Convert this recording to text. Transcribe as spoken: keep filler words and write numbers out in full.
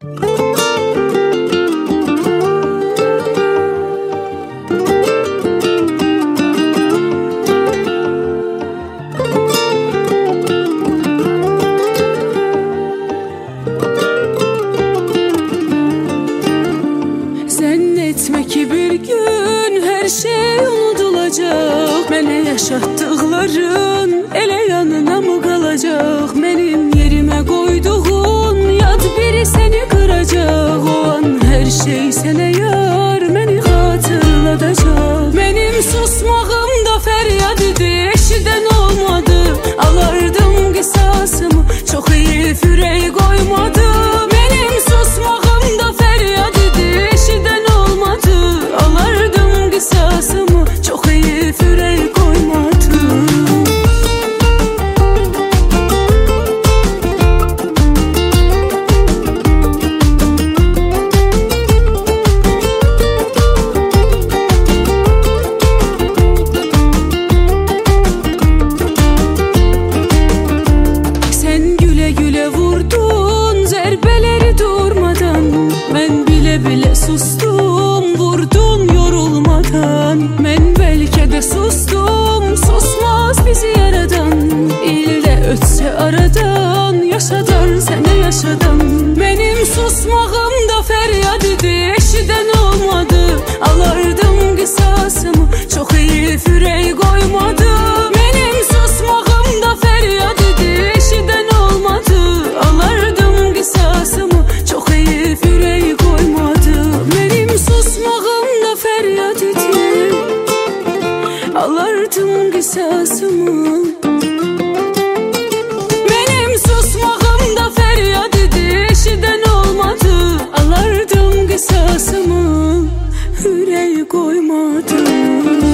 Zannetme ki bir gün her şey unutulacak. Mene yaşattıkların ele yanına mı kalacak? Benim yerime koyduğun yad biri seni kıracak. O an her şey sana yar beni hatırlatacak. Benim susmağımda feryat idi, eşiden olmadı. Alardım kısasımı, çok iyi fürey koymadı. Benim susmağımda feryat idi, eşiden olmadı. Alardım kısasımı, çok iyi fürey koymadı. Sen güle güle vurdun zerbeleri durmadan. Ben bile bile sustum, vurdun yorulmadan. Ben belki de sustum, susmaz bizi yaradan. İlle ötse aradan, yaşadan sene yaşadan. Benim susmağımda feryat idi, eşiden olmadı. Alardım kısasımı, çok iyi fürey koymadı. Benim susmağımda feryat idi, eşiden olmadı. Alardım kısasımı, çok iyi fürey koymadı. Benim susmağımda feryat idi, alardım kısasımı. Benim susmağımda feryat idi, eşiden olmadı. Alardım kısasımı, fürey koymadı.